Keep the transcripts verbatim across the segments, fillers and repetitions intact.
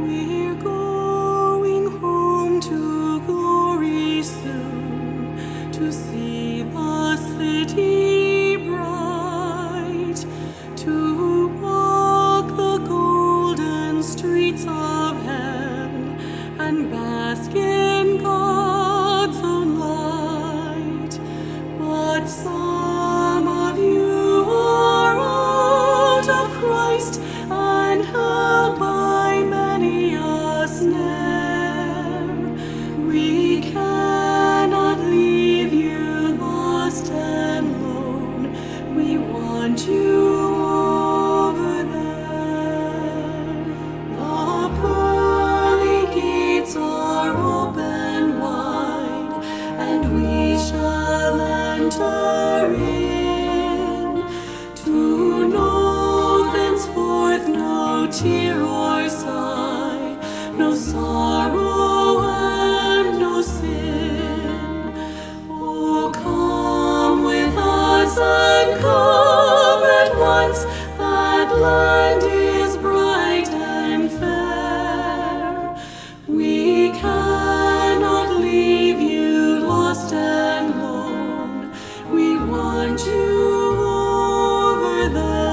We're going home to glory soon, to see the city bright, to walk the golden streets of heaven and bask in God's own light. But some of you are out of Christ and held by many a snare. We cannot leave you lost and lone. We want you over there. The pearly gates are open wide, and we shall enter in, to know thenceforth no tear or sigh, no sorrow and no sin. Oh, come with us and come at once, that land is bright and fair. We cannot leave you lost and lone. We want you over there.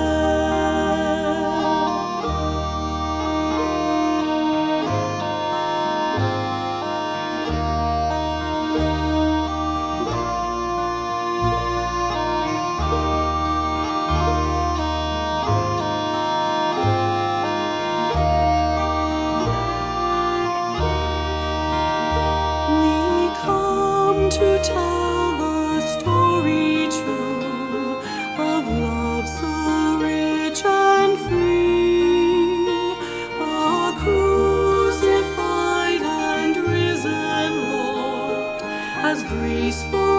We come to tell the story true of love so rich and free, a crucified and risen Lord has graceful